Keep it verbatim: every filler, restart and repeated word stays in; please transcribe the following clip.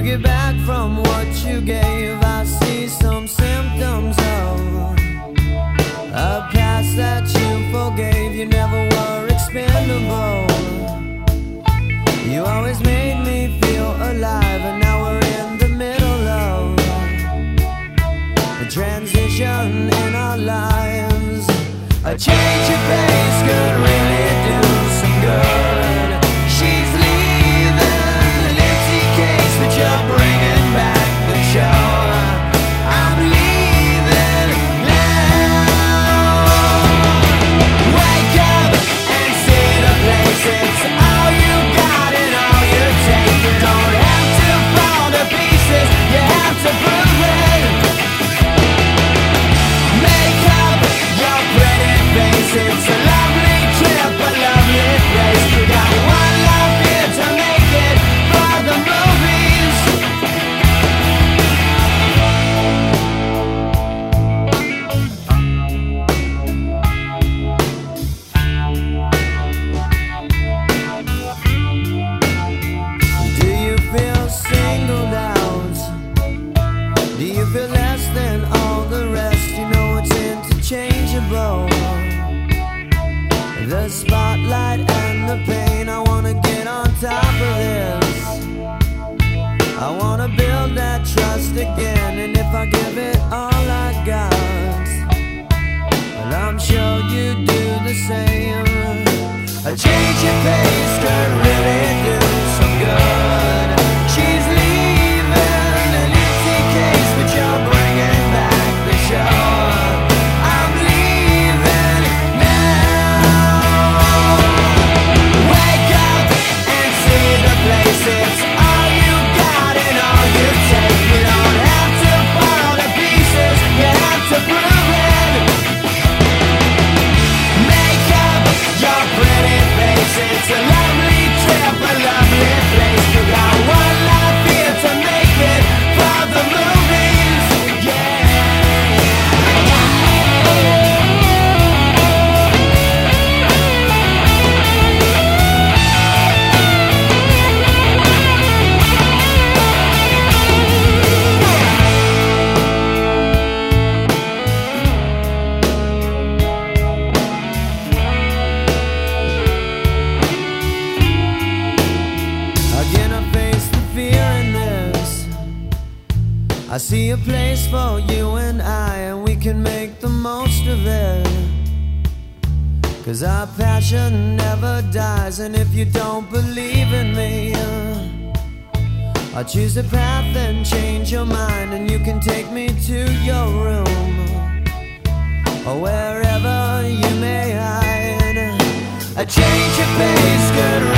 get back from what you gave. I see some symptoms of a past that you forgave. You never were expendable. You always made me feel alive, and now we're in the middle of a transition in our lives. A change of pace could really do some good. She's leaving an empty case, but you're bringing back the show. I'm leaving now. Wake up and see the place. It's all you got and all you take. You don't have to fall to pieces, you have to prove it. Make up your pretty face. It's a lovely trip, a lovely place. You got one love here to make it for the movies. Do you feel singled out? Do you feel less than all the rest? You know it's interchangeable. The spotlight and the pain. I wanna get on top of this. I wanna build that trust again. And if I give it all I got, well, I'm sure you do the same. A change of pace could really do some good. She's leaving an empty case, but you're bringing back the show. I'm leaving now. Wake up and see the place. It's all you got and all you take. You don't have to fall to pieces, you have to prove it. Make up your pretty face. It's a lovely trip, a lovely place. You got one life here to make it for the movies. Yeah. Again, I face the fear in this. I see a place for you and I, and we can make the most of it. Cause our passion never dies. And if you don't believe in me, uh, I'll choose a path and change your mind. And you can take me to your room, or wherever you may hide. A change of pace could